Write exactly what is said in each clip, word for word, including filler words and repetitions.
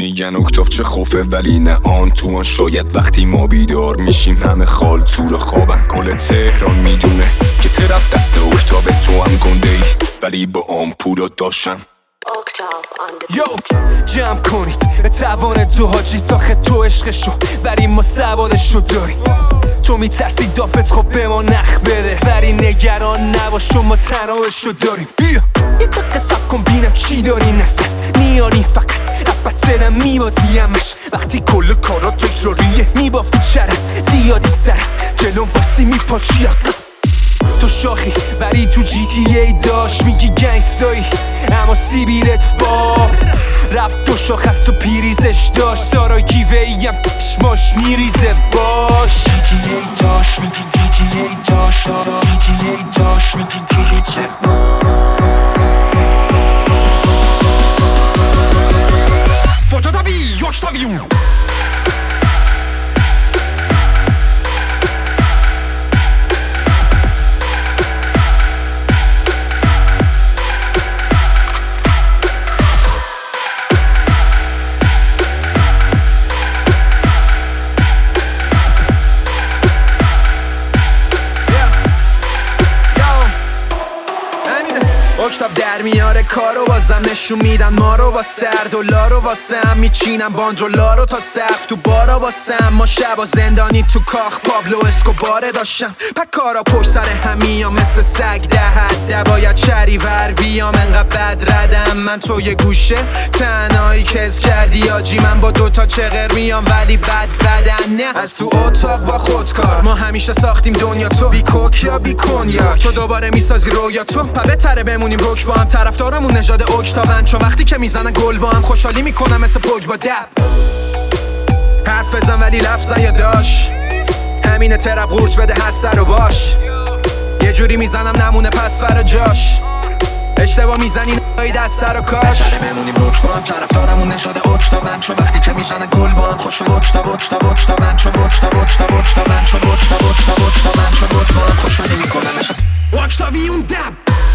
میگن اکتاف چه خوفه ولی نه آن تو آن. شاید وقتی ما بیدار میشیم همه خال تو رو خوابن. کل تهران میدونه که ترپ دست اکتاف تو هم گنده ای ولی با آمپولا داشتم. یو جمع کنید توان تو حاجی تاخه تو عشقشو ولی ما سوادشو داریم. تو میترسی دافت خب به ما نخ بده ولی نگران نباش چون ما تنابشو داریم. بیا یه دقیقه سب کن بینم چی داری نستن نیاری فقط رفت دلم میبازی همش وقتی کل کارا تکراریه میبافی چرم زیادی سرم جلوم واسی میپاچی. تو شاخی ولی تو جی تی ای داشت میگی گنگستایی اما سیبیلت با رب دو شاخ از تو پیریزش داشت سارا گیوه ایم چشماش میریزه باش. جی تی ای داشت میگی جی تی ای داشت جی تی ای داشت میگی گیریزه فوتو دابی یوش دابیون. اکتاف در میاره کارو بازم نشون میدن ما رو با سر دلارو واسه هم میچینم باندولارو تا سقف تو بارا واسم. ما شبا زندانی تو کاخ پابلو اسکوباره داشتم پک کارا پشت سر همیام مثل سگ دهد دباید شری ور بیام انقدر بد ردم من تو یه گوشه تنهایی کز کردی آجی من با دوتا چغر میام ولی بد بدن نه از تو اتاق با خودکار ما همیشه ساختیم دنیا تو بی کوک یا بی کنیاک تو دوباره میسازی رویا تو پبه تره بمونیم روک با هم طرفدارمون نژاد اکتاون چون وقتی که میزنن گل با هم خوشحالی میکنم مثل پوگ با دب حرف بزن ولی لفظ نیاداش همینه ترپ قورت بده هسته رو باش یه جوری میزنم نمونه پس فرا جاش اشتباه میزنی نایی دست سر و کاش بهتره بمونیم روک با هم طرفدارمون نژاد اکتاون چون وقتی که میزنن گل با هم خوش اکتاو اکتاو اکتاون چون اکتاو اکتاو اکتاون چون اکتاو اکتاو اکتاون چون اکتاو با هم خوشحالی میکنم مثل اکتاویون دب.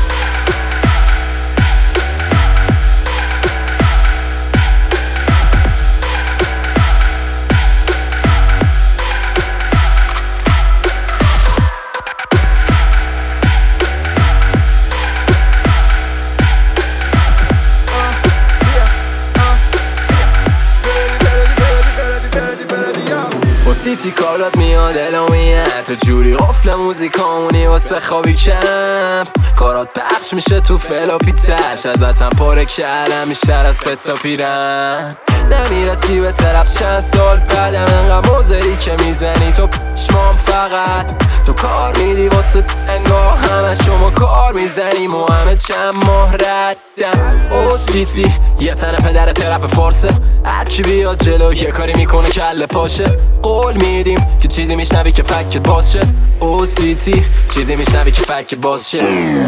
سیتی کارات میاد الامیه تو جوری قفل موزیکامونی واسه بخوابی کم کارات پخش میشه تو فلا پیتش ازتم پاره کردم بیشتر از ستا پیرن نمیرسی به طرف چند سال بعدم انقدر موزری که میزنی تو پشمام فقط تو کار میدی واسه انگاه همه شما کار میزنیم و همه چند ماه ردم. او سیتی یه تنه پدر ترپ فارسه هرکی بیاد جلو یه کاری میکنه کله پاشه قول میدیم که چیزی میشنوی که فکر باز شه. او سیتی چیزی میشنوی که فکر باز شه.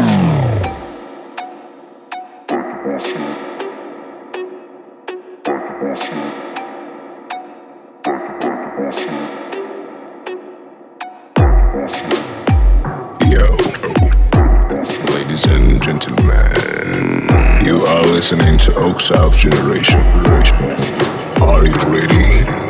Yo, ladies and gentlemen, you are listening to Oak South Generation. Are you ready?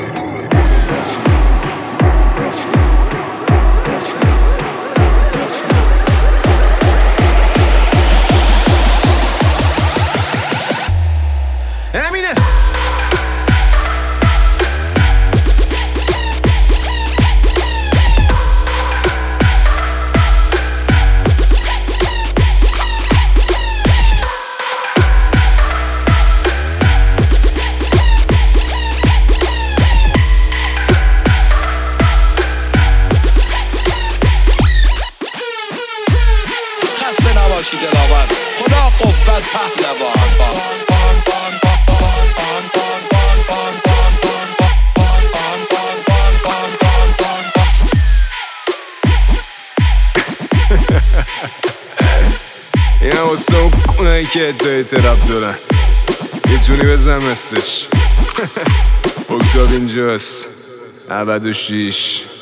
باشی دلاور خدا قوت پهلوان. اینا واسه اون کنایی که ادعای ترپ دارن یه تونی بزن مثلش. اکتاو اینجاست نود و شیش